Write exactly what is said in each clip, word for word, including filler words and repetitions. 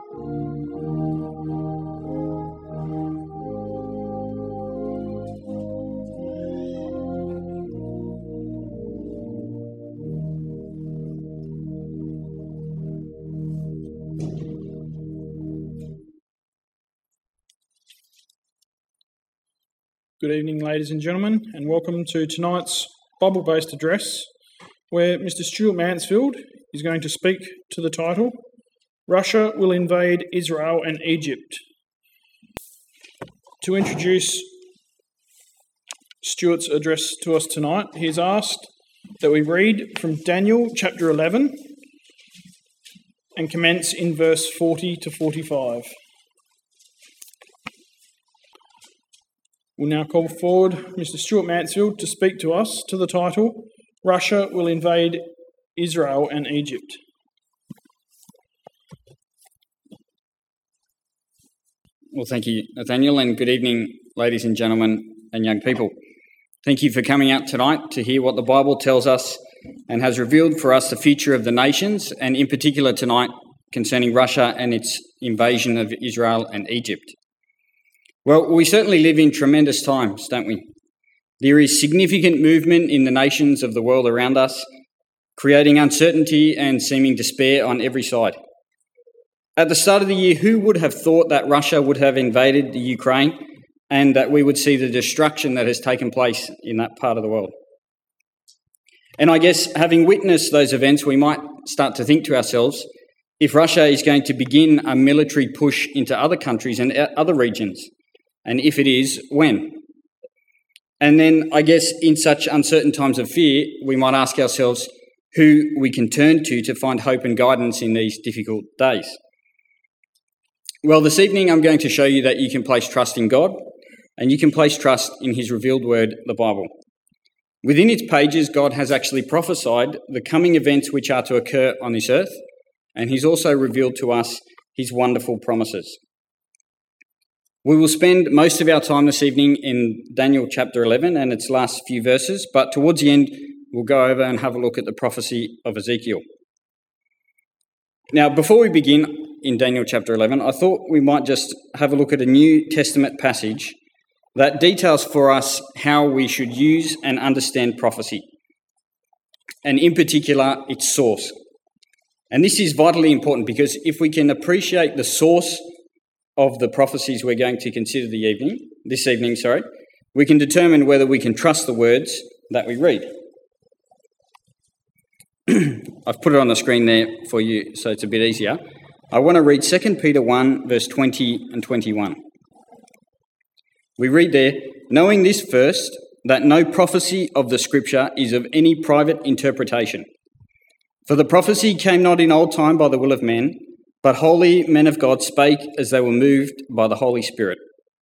Good evening, ladies and gentlemen, and welcome to tonight's Bible-based address, where Mister Stuart Mansfield is going to speak to the title, Russia Will Invade Israel and Egypt. To introduce Stuart's address to us tonight, he has asked that we read from Daniel chapter eleven and commence in verse forty to forty-five. We'll now call forward Mister Stuart Mansfield to speak to us to the title, Russia Will Invade Israel and Egypt. Well, thank you, Nathaniel, and good evening, ladies and gentlemen and young people. Thank you for coming out tonight to hear what the Bible tells us and has revealed for us the future of the nations, and in particular tonight concerning Russia and its invasion of Israel and Egypt. Well, we certainly live in tremendous times, don't we? There is significant movement in the nations of the world around us, creating uncertainty and seeming despair on every side. At the start of the year, who would have thought that Russia would have invaded the Ukraine and that we would see the destruction that has taken place in that part of the world? And I guess having witnessed those events, we might start to think to ourselves, if Russia is going to begin a military push into other countries and other regions, and if it is, when? And then I guess in such uncertain times of fear, we might ask ourselves who we can turn to to find hope and guidance in these difficult days. Well, this evening I'm going to show you that you can place trust in God and you can place trust in his revealed word, the Bible. Within its pages, God has actually prophesied the coming events which are to occur on this earth, and he's also revealed to us his wonderful promises. We will spend most of our time this evening in Daniel chapter eleven and its last few verses, but towards the end, we'll go over and have a look at the prophecy of Ezekiel. Now, before we begin in Daniel chapter eleven, I thought we might just have a look at a New Testament passage that details for us how we should use and understand prophecy, and in particular, its source. And this is vitally important because if we can appreciate the source of the prophecies we're going to consider the evening, this evening, sorry, we can determine whether we can trust the words that we read. I've put it on the screen there for you so it's a bit easier. I want to read Second Peter one, verse twenty and twenty-one. We read there, knowing this first, that no prophecy of the Scripture is of any private interpretation. For the prophecy came not in old time by the will of men, but holy men of God spake as they were moved by the Holy Spirit.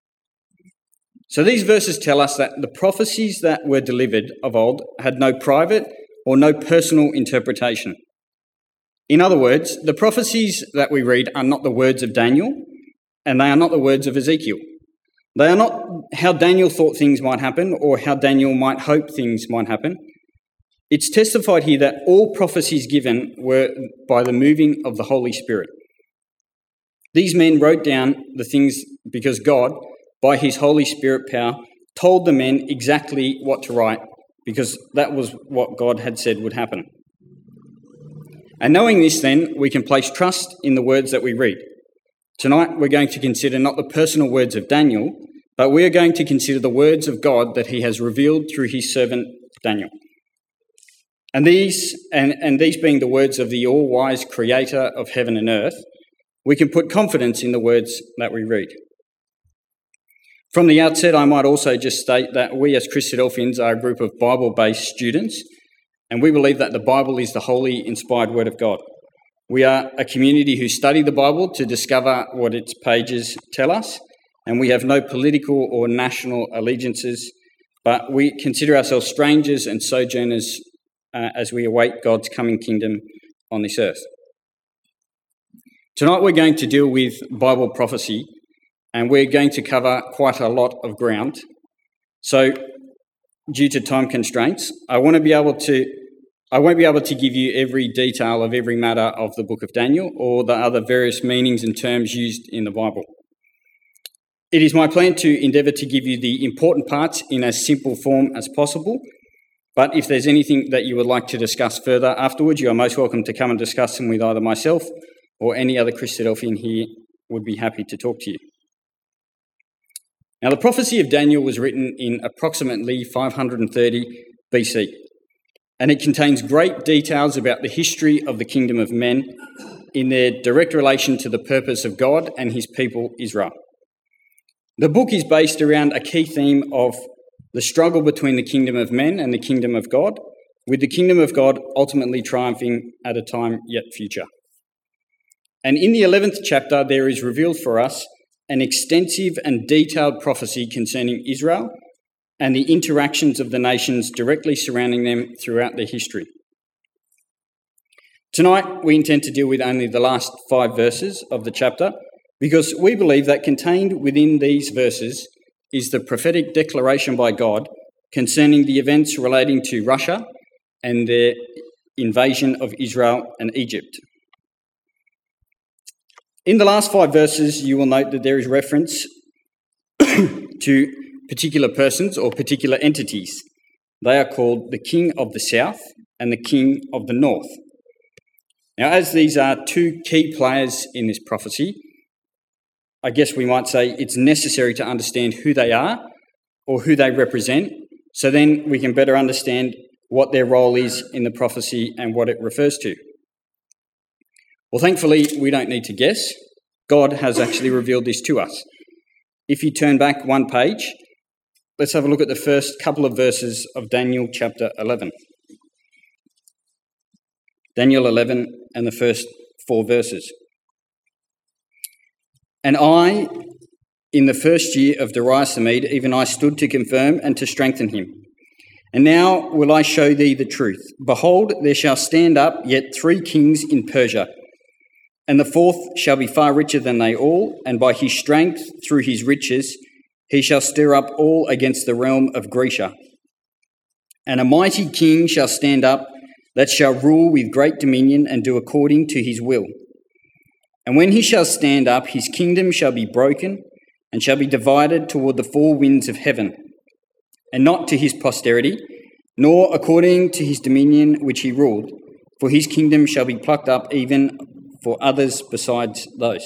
So these verses tell us that the prophecies that were delivered of old had no private or no personal interpretation. In other words, the prophecies that we read are not the words of Daniel, and they are not the words of Ezekiel. They are not how Daniel thought things might happen or how Daniel might hope things might happen. It's testified here that all prophecies given were by the moving of the Holy Spirit. These men wrote down the things because God, by his Holy Spirit power, told the men exactly what to write because that was what God had said would happen. And knowing this then, we can place trust in the words that we read. Tonight we're going to consider not the personal words of Daniel, but we are going to consider the words of God that he has revealed through his servant Daniel. And these, and, and these being the words of the all-wise creator of heaven and earth, we can put confidence in the words that we read. From the outset, I might also just state that we as Christadelphians are a group of Bible-based students, and we believe that the Bible is the holy, inspired word of God. We are a community who study the Bible to discover what its pages tell us, and we have no political or national allegiances, but we consider ourselves strangers and sojourners uh, as we await God's coming kingdom on this earth. Tonight we're going to deal with Bible prophecy, and we're going to cover quite a lot of ground. So, due to time constraints, I want to be able to I won't be able to give you every detail of every matter of the book of Daniel or the other various meanings and terms used in the Bible. It is my plan to endeavour to give you the important parts in as simple form as possible, but if there's anything that you would like to discuss further afterwards, you are most welcome to come and discuss them with either myself or any other Christadelphian here would be happy to talk to you. Now, the prophecy of Daniel was written in approximately five hundred thirty B C, and it contains great details about the history of the kingdom of men in their direct relation to the purpose of God and his people Israel. The book is based around a key theme of the struggle between the kingdom of men and the kingdom of God, with the kingdom of God ultimately triumphing at a time yet future. And in the eleventh chapter, there is revealed for us an extensive and detailed prophecy concerning Israel and the interactions of the nations directly surrounding them throughout their history. Tonight, we intend to deal with only the last five verses of the chapter because we believe that contained within these verses is the prophetic declaration by God concerning the events relating to Russia and their invasion of Israel and Egypt. In the last five verses, you will note that there is reference to particular persons or particular entities. They are called the King of the South and the King of the North. Now, as these are two key players in this prophecy, I guess we might say it's necessary to understand who they are or who they represent, so then we can better understand what their role is in the prophecy and what it refers to. Well, thankfully, we don't need to guess. God has actually revealed this to us. If you turn back one page, let's have a look at the first couple of verses of Daniel chapter eleven. Daniel eleven and the first four verses. And I, in the first year of Darius the Mede, even I stood to confirm and to strengthen him. And now will I show thee the truth. Behold, there shall stand up yet three kings in Persia, and the fourth shall be far richer than they all, and by his strength through his riches he shall stir up all against the realm of Grecia. And a mighty king shall stand up that shall rule with great dominion and do according to his will. And when he shall stand up, his kingdom shall be broken and shall be divided toward the four winds of heaven, and not to his posterity, nor according to his dominion which he ruled, for his kingdom shall be plucked up even for others besides those.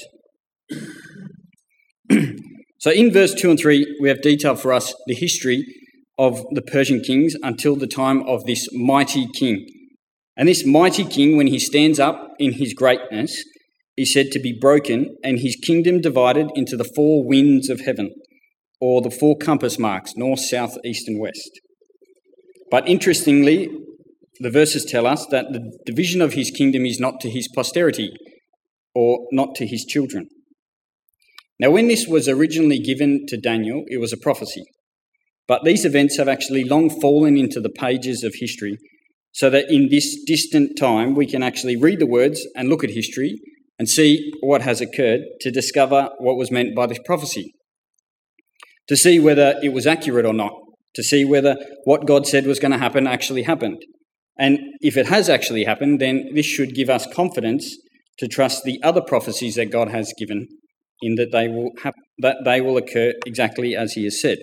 So in verse two and three, we have detailed for us the history of the Persian kings until the time of this mighty king. And this mighty king, when he stands up in his greatness, is said to be broken and his kingdom divided into the four winds of heaven, or the four compass marks, north, south, east and west. But interestingly, the verses tell us that the division of his kingdom is not to his posterity, or not to his children. Now, when this was originally given to Daniel, it was a prophecy. But these events have actually long fallen into the pages of history, so that in this distant time we can actually read the words and look at history and see what has occurred to discover what was meant by this prophecy, to see whether it was accurate or not, to see whether what God said was going to happen actually happened. And if it has actually happened, then this should give us confidence to trust the other prophecies that God has given in that they will hap- that they will occur exactly as he has said.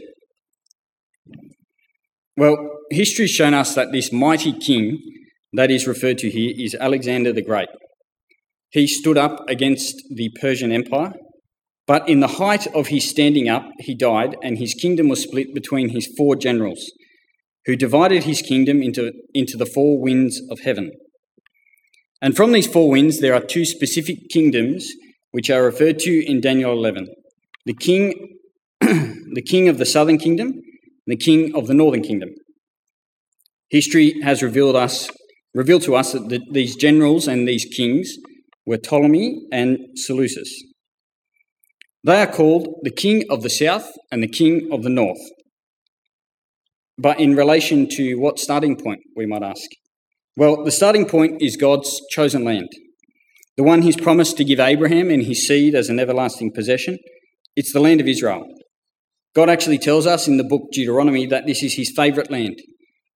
Well, history has shown us that this mighty king that is referred to here is Alexander the Great. He stood up against the Persian Empire, but in the height of his standing up, he died, and his kingdom was split between his four generals, who divided his kingdom into, into the four winds of heaven. And from these four winds, there are two specific kingdoms which are referred to in Daniel eleven. The king, the king of the southern kingdom, and the king of the northern kingdom. History has revealed us, revealed to us that the, these generals and these kings were Ptolemy and Seleucus. They are called the king of the south and the king of the north. But in relation to what starting point, we might ask? Well, the starting point is God's chosen land, the one he's promised to give Abraham and his seed as an everlasting possession. It's the land of Israel. God actually tells us in the book Deuteronomy that this is his favourite land.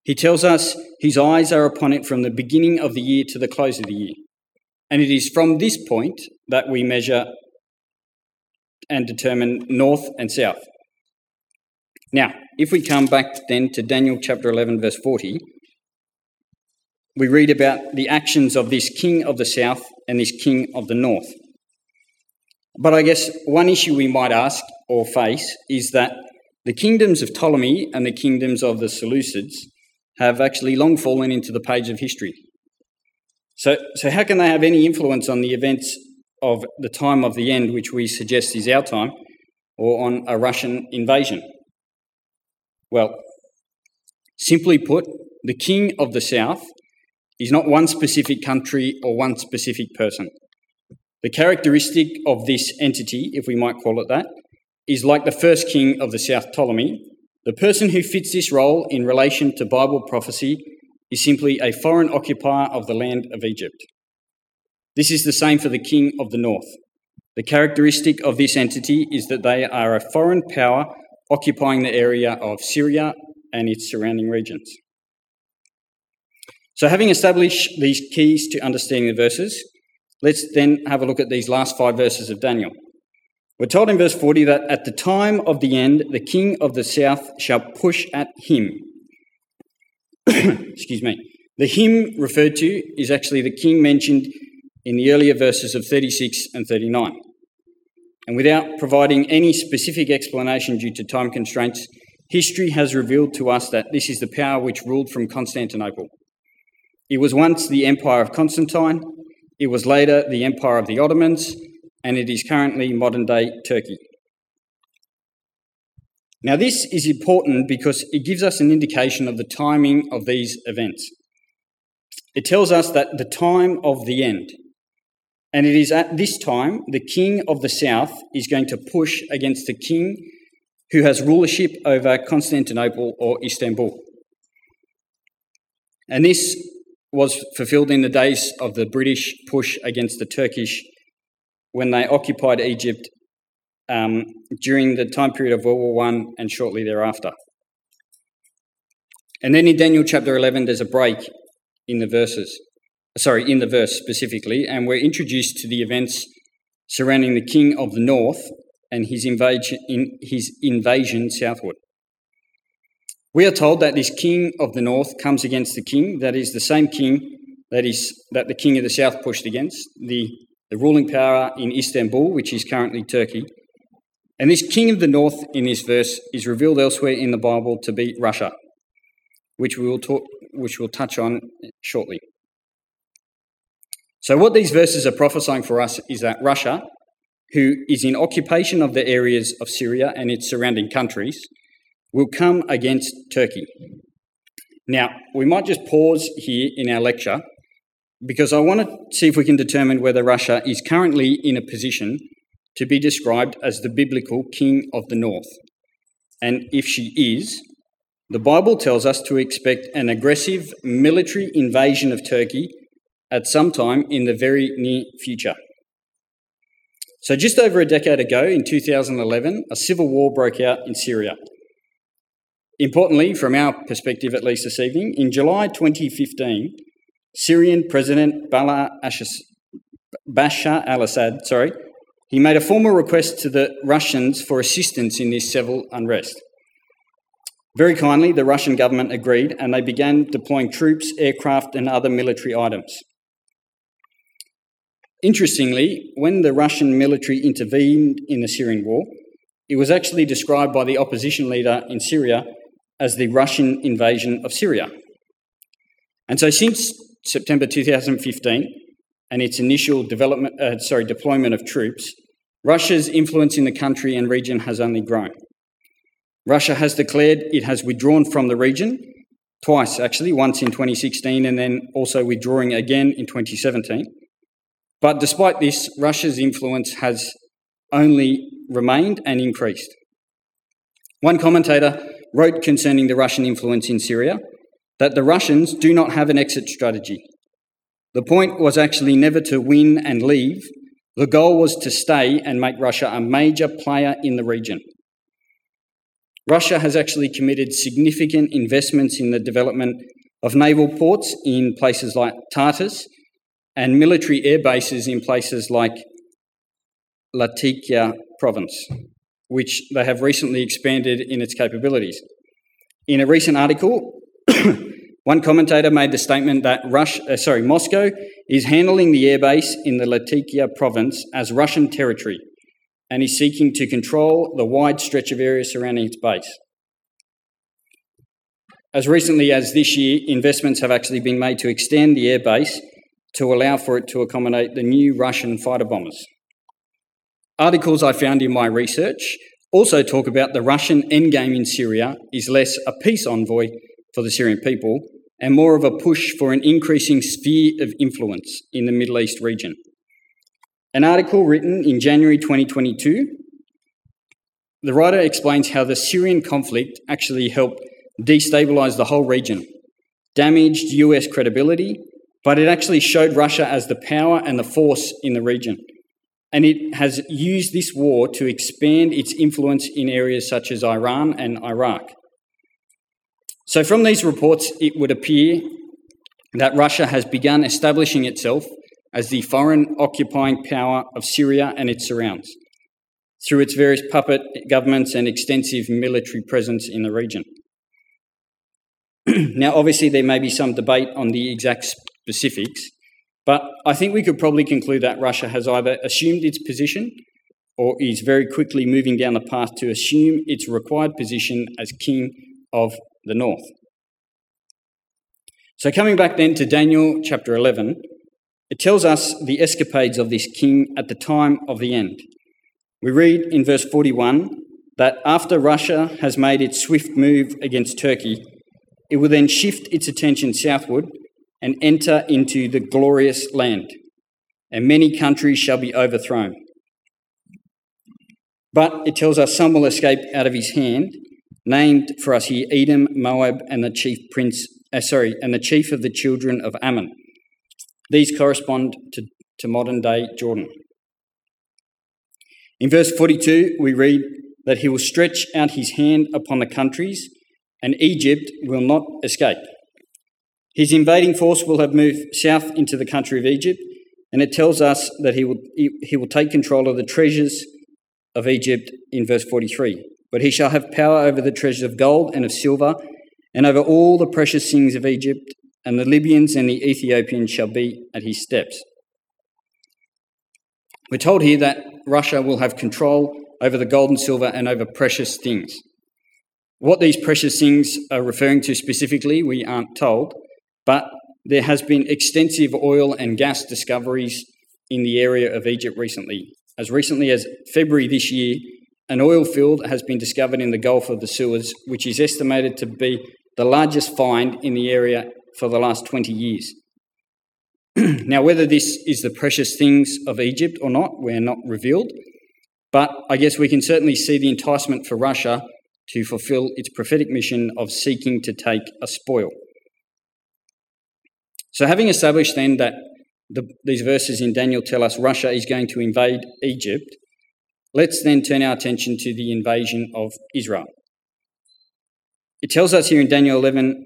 He tells us his eyes are upon it from the beginning of the year to the close of the year. And it is from this point that we measure and determine north and south. Now, if we come back then to Daniel chapter eleven, verse forty, we read about the actions of this king of the south and this king of the north. But I guess one issue we might ask or face is that the kingdoms of Ptolemy and the kingdoms of the Seleucids have actually long fallen into the page of history. So, so how can they have any influence on the events of the time of the end, which we suggest is our time, or on a Russian invasion? Well, simply put, the king of the south is not one specific country or one specific person. The characteristic of this entity, if we might call it that, is like the first king of the south, Ptolemy. The person who fits this role in relation to Bible prophecy is simply a foreign occupier of the land of Egypt. This is the same for the king of the north. The characteristic of this entity is that they are a foreign power occupying the area of Syria and its surrounding regions. So having established these keys to understanding the verses, let's then have a look at these last five verses of Daniel. We're told in verse forty that at the time of the end, the king of the south shall push at him. Excuse me. The him referred to is actually the king mentioned in the earlier verses of thirty-six and thirty-nine. And without providing any specific explanation due to time constraints, history has revealed to us that this is the power which ruled from Constantinople. It was once the empire of Constantine, it was later the empire of the Ottomans, and it is currently modern-day Turkey. Now, this is important because it gives us an indication of the timing of these events. It tells us that the time of the end, and it is at this time the king of the south is going to push against the king who has rulership over Constantinople or Istanbul. And this was fulfilled in the days of the British push against the Turkish when they occupied Egypt um, during the time period of World War One and shortly thereafter. And then in Daniel chapter eleven, there's a break in the verses, sorry, in the verse specifically, and we're introduced to the events surrounding the king of the north and his invasion, in his invasion southward. We are told that this king of the north comes against the king, that is the same king that is that the king of the south pushed against, the, the ruling power in Istanbul, which is currently Turkey. And this king of the north in this verse is revealed elsewhere in the Bible to be Russia, which we will talk, which we'll touch on shortly. So what these verses are prophesying for us is that Russia, who is in occupation of the areas of Syria and its surrounding countries, will come against Turkey. Now, we might just pause here in our lecture because I want to see if we can determine whether Russia is currently in a position to be described as the biblical king of the north. And if she is, the Bible tells us to expect an aggressive military invasion of Turkey at some time in the very near future. So just over a decade ago, in two thousand eleven, a civil war broke out in Syria. Importantly, from our perspective at least this evening, in July twenty fifteen, Syrian President Bashar al-Assad, sorry, he made a formal request to the Russians for assistance in this civil unrest. Very kindly, the Russian government agreed and they began deploying troops, aircraft and other military items. Interestingly, when the Russian military intervened in the Syrian war, it was actually described by the opposition leader in Syria as the Russian invasion of Syria. And so since September two thousand fifteen and its initial development, uh, sorry, deployment of troops, Russia's influence in the country and region has only grown. Russia has declared it has withdrawn from the region, twice actually, once in twenty sixteen and then also withdrawing again in twenty seventeen. But despite this, Russia's influence has only remained and increased. One commentator wrote concerning the Russian influence in Syria that the Russians do not have an exit strategy. The point was actually never to win and leave. The goal was to stay and make Russia a major player in the region. Russia has actually committed significant investments in the development of naval ports in places like Tartus and military air bases in places like Latakia province, which they have recently expanded in its capabilities. In a recent article, one commentator made the statement that Russia, uh, sorry, Moscow is handling the airbase in the Latakia province as Russian territory and is seeking to control the wide stretch of area surrounding its base. As recently as this year, investments have actually been made to extend the airbase to allow for it to accommodate the new Russian fighter bombers. Articles I found in my research also talk about the Russian endgame in Syria is less a peace envoy for the Syrian people and more of a push for an increasing sphere of influence in the Middle East region. An article written in January twenty twenty-two, the writer explains how the Syrian conflict actually helped destabilise the whole region, damaged U S credibility, but it actually showed Russia as the power and the force in the region. And it has used this war to expand its influence in areas such as Iran and Iraq. So from these reports, it would appear that Russia has begun establishing itself as the foreign occupying power of Syria and its surrounds, through its various puppet governments and extensive military presence in the region. Now, obviously, there may be some debate on the exact specifics, but I think we could probably conclude that Russia has either assumed its position or is very quickly moving down the path to assume its required position as king of the north. So coming back then to Daniel chapter eleven, it tells us the escapades of this king at the time of the end. We read in verse forty-one that after Russia has made its swift move against Turkey, it will then shift its attention southward and enter into the glorious land, and many countries shall be overthrown. But it tells us some will escape out of his hand, named for us here Edom, Moab, and the chief prince, uh, sorry, and the chief of the children of Ammon. These correspond to, to modern-day Jordan. In verse forty-two, we read that he will stretch out his hand upon the countries, and Egypt will not escape. His invading force will have moved south into the country of Egypt, and it tells us that he will, he, he will take control of the treasures of Egypt in verse forty-three. But he shall have power over the treasures of gold and of silver, and over all the precious things of Egypt, and the Libyans and the Ethiopians shall be at his steps. We're told here that Russia will have control over the gold and silver and over precious things. What these precious things are referring to specifically, we aren't told, but there has been extensive oil and gas discoveries in the area of Egypt recently. As recently as February this year, an oil field has been discovered in the Gulf of the Suez, which is estimated to be the largest find in the area for the last twenty years. Now, whether this is the precious things of Egypt or not, we're not revealed, but I guess we can certainly see the enticement for Russia to fulfill its prophetic mission of seeking to take a spoil. So having established then that the, these verses in Daniel tell us Russia is going to invade Egypt, let's then turn our attention to the invasion of Israel. It tells us here in Daniel eleven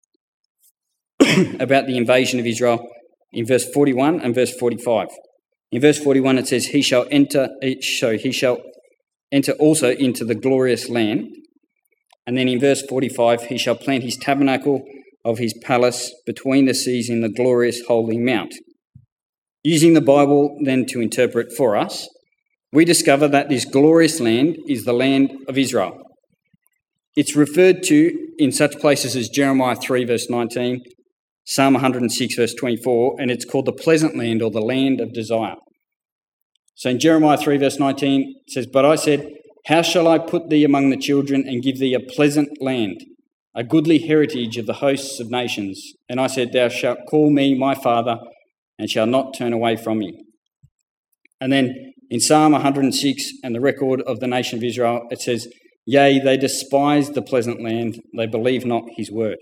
about the invasion of Israel in verse forty-one and verse forty-five. In verse forty-one it says, he shall enter, so he shall enter also into the glorious land. And then in verse forty-five, he shall plant his tabernacle of his palace between the seas in the glorious holy mount. Using the Bible then to interpret for us, we discover that this glorious land is the land of Israel. It's referred to in such places as Jeremiah three verse nineteen, Psalm one hundred six verse twenty-four, and it's called the pleasant land or the land of desire. So in Jeremiah three verse nineteen, it says, but I said, how shall I put thee among the children and give thee a pleasant land, a goodly heritage of the hosts of nations? And I said, thou shalt call me my father and shalt not turn away from me. And then in Psalm one hundred six and the record of the nation of Israel, it says, yea, they despised the pleasant land, they believe not his word.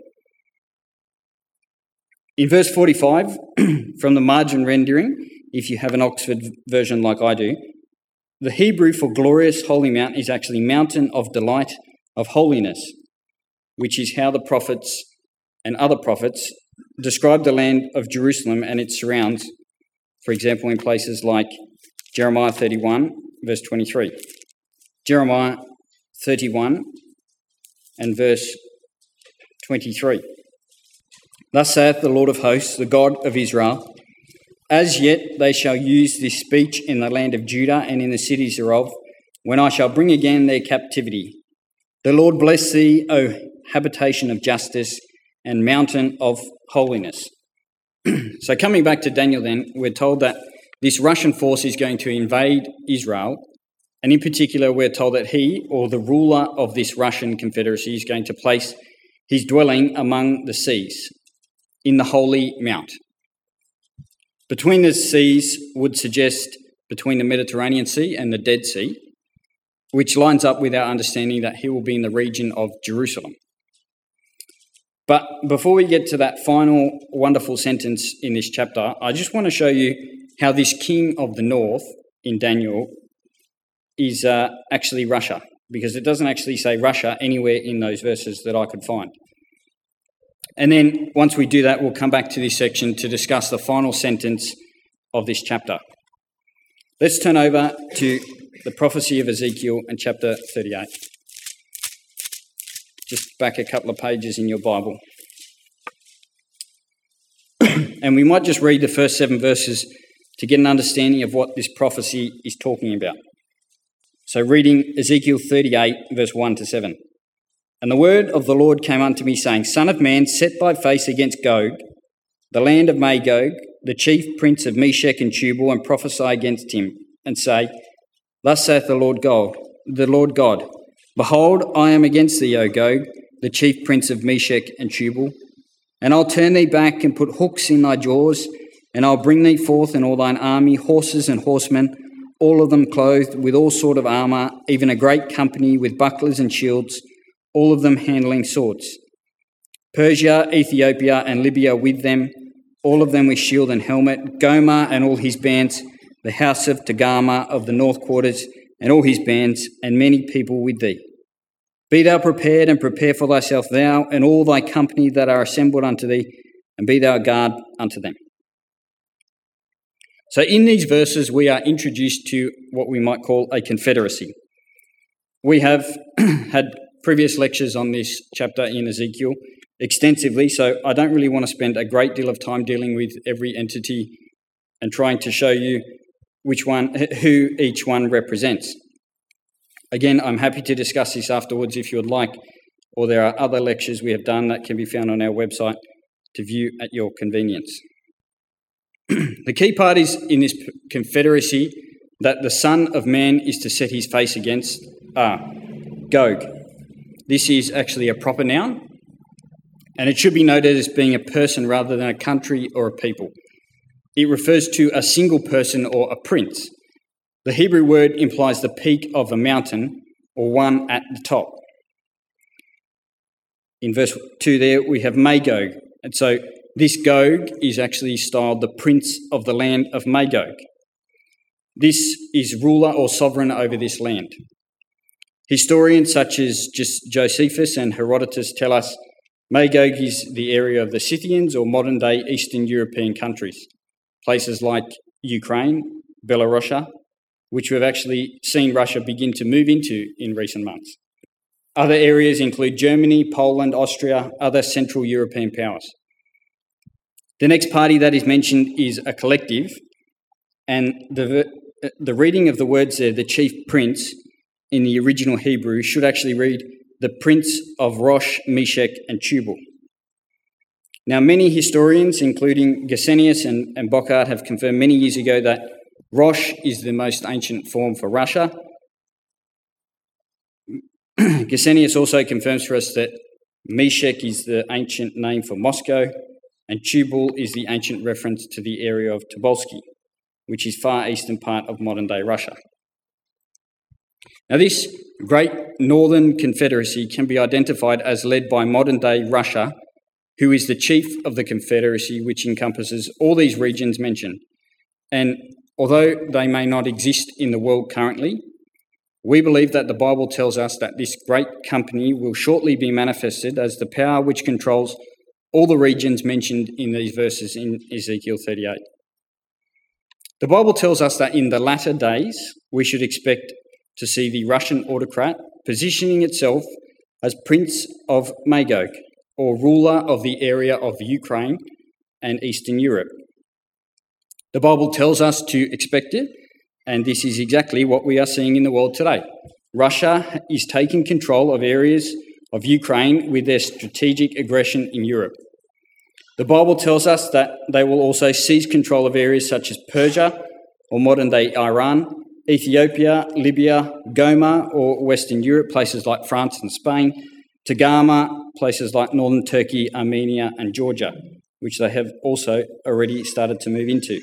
In verse forty-five, from the margin rendering, if you have an Oxford version like I do, the Hebrew for glorious holy mount is actually mountain of delight of holiness, which is how the prophets and other prophets describe the land of Jerusalem and its surrounds, for example, in places like Jeremiah thirty-one, verse twenty-three. Jeremiah thirty-one and verse twenty-three. Thus saith the Lord of hosts, the God of Israel, as yet they shall use this speech in the land of Judah and in the cities thereof, when I shall bring again their captivity. The Lord bless thee, O habitation of justice and mountain of holiness. So coming back to Daniel then, we're told that this Russian force is going to invade Israel, and in particular we're told that he, or the ruler of this Russian confederacy, is going to place his dwelling among the seas, in the Holy Mount. Between the seas would suggest between the Mediterranean Sea and the Dead Sea, which lines up with our understanding that he will be in the region of Jerusalem. But before we get to that final wonderful sentence in this chapter, I just want to show you how this king of the north in Daniel is uh, actually Russia, because it doesn't actually say Russia anywhere in those verses that I could find. And then once we do that, we'll come back to this section to discuss the final sentence of this chapter. Let's turn over to the prophecy of Ezekiel in chapter thirty-eight. Just back a couple of pages in your Bible. And we might just read the first seven verses to get an understanding of what this prophecy is talking about. So reading Ezekiel thirty-eight, verse one to seven. And the word of the Lord came unto me, saying, Son of man, set thy face against Gog, the land of Magog, the chief prince of Meshech and Tubal, and prophesy against him, and say, Thus saith the Lord God, the Lord God, Behold, I am against thee, O Gog, the chief prince of Meshech and Tubal, and I'll turn thee back and put hooks in thy jaws, and I'll bring thee forth in all thine army, horses and horsemen, all of them clothed with all sort of armour, even a great company with bucklers and shields, all of them handling swords. Persia, Ethiopia, and Libya with them, all of them with shield and helmet, Gomer and all his bands, the house of Togarmah of the north quarters, and all his bands, and many people with thee. Be thou prepared, and prepare for thyself, thou and all thy company that are assembled unto thee, and be thou a guard unto them. So in these verses, we are introduced to what we might call a confederacy. We have had previous lectures on this chapter in Ezekiel extensively, so I don't really want to spend a great deal of time dealing with every entity and trying to show you which one, who each one represents. Again, I'm happy to discuss this afterwards if you would like, or there are other lectures we have done that can be found on our website to view at your convenience. The key parties in this confederacy that the Son of Man is to set his face against are Gog. This is actually a proper noun, and it should be noted as being a person rather than a country or a people. It refers to a single person or a prince. The Hebrew word implies the peak of a mountain or one at the top. In verse two there, we have Magog. And so this Gog is actually styled the prince of the land of Magog. This is ruler or sovereign over this land. Historians such as Josephus and Herodotus tell us Magog is the area of the Scythians or modern-day Eastern European countries, places like Ukraine, Belarus, which we've actually seen Russia begin to move into in recent months. Other areas include Germany, Poland, Austria, other Central European powers. The next party that is mentioned is a collective, and the, the reading of the words there, the chief prince, in the original Hebrew should actually read the prince of Rosh, Meshech and Tubal. Now, many historians, including Gesenius and, and Bockart, have confirmed many years ago that Rosh is the most ancient form for Russia. Gesenius also confirms for us that Meshech is the ancient name for Moscow, and Tubal is the ancient reference to the area of Tobolsky, which is far eastern part of modern-day Russia. Now, this great northern confederacy can be identified as led by modern-day Russia, who is the chief of the confederacy, which encompasses all these regions mentioned. And although they may not exist in the world currently, We believe that the Bible tells us that this great company will shortly be manifested as the power which controls all the regions mentioned in these verses in Ezekiel thirty-eight. The Bible tells us that in the latter days, we should expect to see the Russian autocrat positioning itself as Prince of Magog, or ruler of the area of Ukraine and Eastern Europe. The Bible tells us to expect it, and this is exactly what we are seeing in the world today. Russia is taking control of areas of Ukraine with their strategic aggression in Europe. The Bible tells us that they will also seize control of areas such as Persia, or modern-day Iran, Ethiopia, Libya, Goma, or Western Europe, places like France and Spain, Tagama, places like northern Turkey, Armenia, and Georgia, which they have also already started to move into.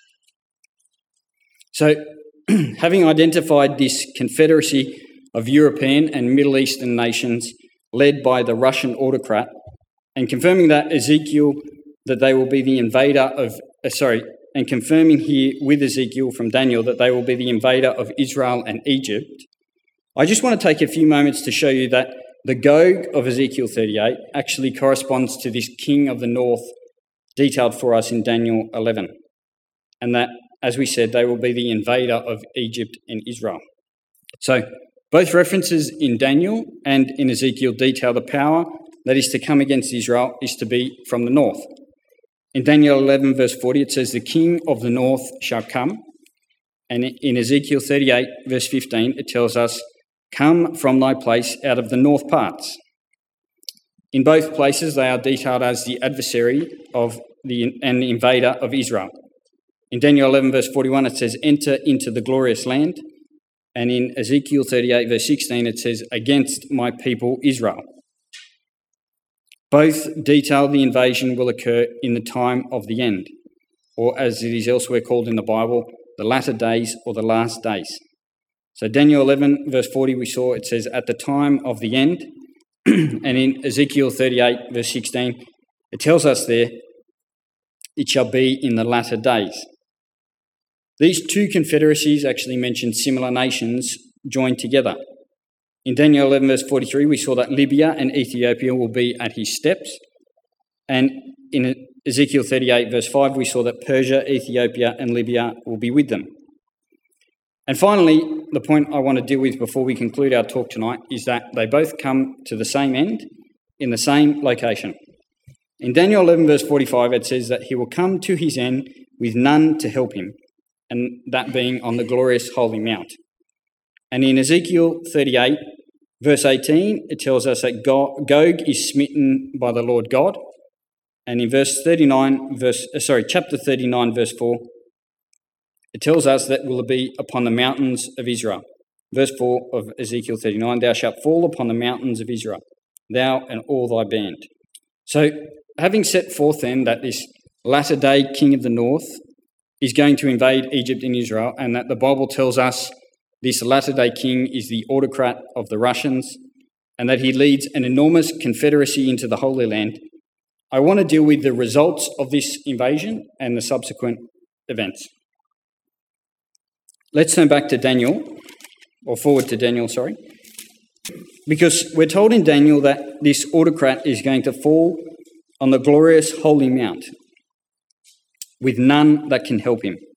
So, having identified this confederacy of European and Middle Eastern nations led by the Russian autocrat, and confirming that Ezekiel, that they will be the invader of, uh, sorry, and confirming here with Ezekiel from Daniel that they will be the invader of Israel and Egypt, I just want to take a few moments to show you that the Gog of Ezekiel thirty-eight actually corresponds to this king of the north detailed for us in Daniel eleven. And that, as we said, they will be the invader of Egypt and Israel. So both references in Daniel and in Ezekiel detail the power that is to come against Israel is to be from the north. In Daniel eleven verse forty it says, "The king of the north shall come." And in Ezekiel thirty-eight verse fifteen it tells us, "Come from thy place out of the north parts." In both places they are detailed as the adversary of the and the invader of Israel. In Daniel eleven verse forty-one it says, "Enter into the glorious land." And in Ezekiel thirty-eight verse sixteen it says, "Against my people Israel." Both detail the invasion will occur in the time of the end, or as it is elsewhere called in the Bible, the latter days or the last days. So Daniel eleven verse forty we saw it says, "At the time of the end." And in Ezekiel thirty-eight verse sixteen it tells us there, "It shall be in the latter days." These two confederacies actually mention similar nations joined together. In Daniel eleven verse forty-three, we saw that Libya and Ethiopia will be at his steps. And in Ezekiel thirty-eight verse five, we saw that Persia, Ethiopia, and Libya will be with them. And finally, the point I want to deal with before we conclude our talk tonight is that they both come to the same end in the same location. In Daniel eleven verse forty-five, it says that he will come to his end with none to help him, and that being on the glorious holy mount. And in Ezekiel thirty-eight verse eighteen, it tells us that Gog is smitten by the Lord God. And in verse thirty-nine, verse uh, sorry, chapter thirty-nine, verse four, it tells us that will be upon the mountains of Israel. Verse four of Ezekiel thirty-nine, "Thou shalt fall upon the mountains of Israel, thou and all thy band." So, having set forth then that this latter-day king of the north is going to invade Egypt and Israel, and that the Bible tells us this latter-day king is the autocrat of the Russians, and that he leads an enormous confederacy into the Holy Land, I want to deal with the results of this invasion and the subsequent events. Let's turn back to Daniel, or forward to Daniel, sorry, because we're told in Daniel that this autocrat is going to fall on the glorious holy mount with none that can help him.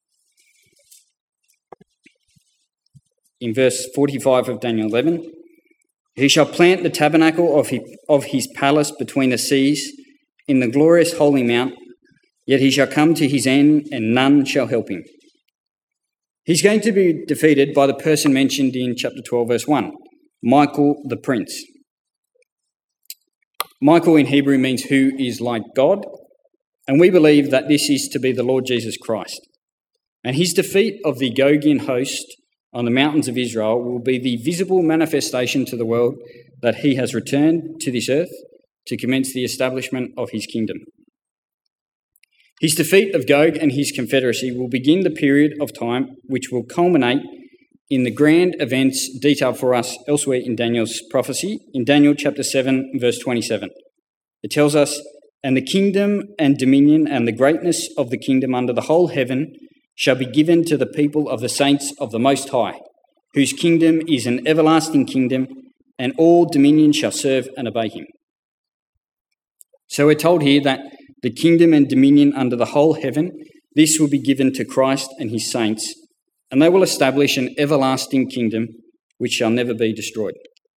In verse forty-five of Daniel eleven, "He shall plant the tabernacle of his, of his palace between the seas in the glorious holy mount, yet he shall come to his end and none shall help him." He's going to be defeated by the person mentioned in chapter twelve verse one, Michael the Prince. Michael in Hebrew means who is like God, and we believe that this is to be the Lord Jesus Christ. And his defeat of the Gogian host on the mountains of Israel will be the visible manifestation to the world that he has returned to this earth to commence the establishment of his kingdom. His defeat of Gog and his confederacy will begin the period of time which will culminate in the grand events detailed for us elsewhere in Daniel's prophecy, in Daniel chapter seven, verse twenty-seven. It tells us, "And the kingdom and dominion and the greatness of the kingdom under the whole heaven shall be given to the people of the saints of the Most High, whose kingdom is an everlasting kingdom, and all dominion shall serve and obey him. So we're told here that the kingdom and dominion under the whole heaven, this will be given to Christ and his saints, and they will establish an everlasting kingdom which shall never be destroyed.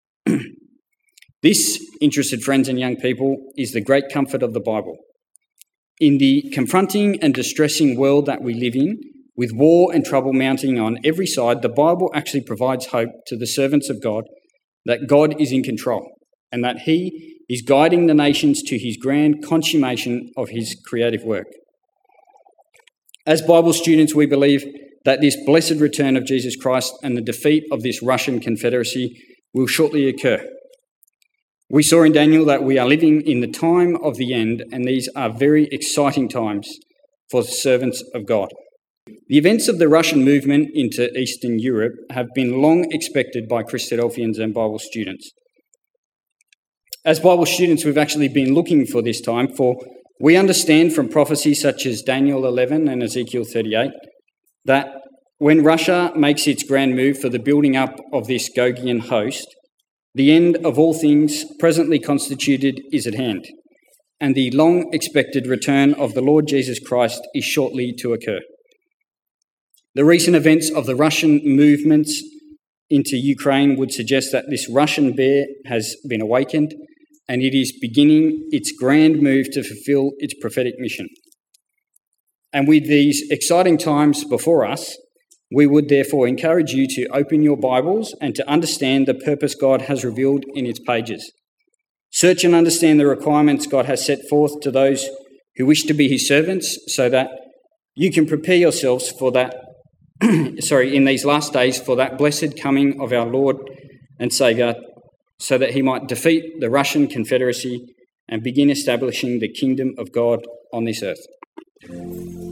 This, interested friends and young people, is the great comfort of the Bible. In the confronting and distressing world that we live in, with war and trouble mounting on every side, the Bible actually provides hope to the servants of God that God is in control and that he is guiding the nations to his grand consummation of his creative work. As Bible students, we believe that this blessed return of Jesus Christ and the defeat of this Russian confederacy will shortly occur. We saw in Daniel that we are living in the time of the end, and these are very exciting times for the servants of God. The events of the Russian movement into Eastern Europe have been long expected by Christadelphians and Bible students. As Bible students, we've actually been looking for this time, for we understand from prophecies such as Daniel eleven and Ezekiel thirty-eight that when Russia makes its grand move for the building up of this Gogian host, the end of all things presently constituted is at hand, and the long-expected return of the Lord Jesus Christ is shortly to occur. The recent events of the Russian movements into Ukraine would suggest that this Russian bear has been awakened, and it is beginning its grand move to fulfill its prophetic mission. And with these exciting times before us, we would therefore encourage you to open your Bibles and to understand the purpose God has revealed in its pages. Search and understand the requirements God has set forth to those who wish to be his servants, so that you can prepare yourselves for that, sorry, in these last days for that blessed coming of our Lord and Saviour, so that he might defeat the Russian confederacy and begin establishing the kingdom of God on this earth.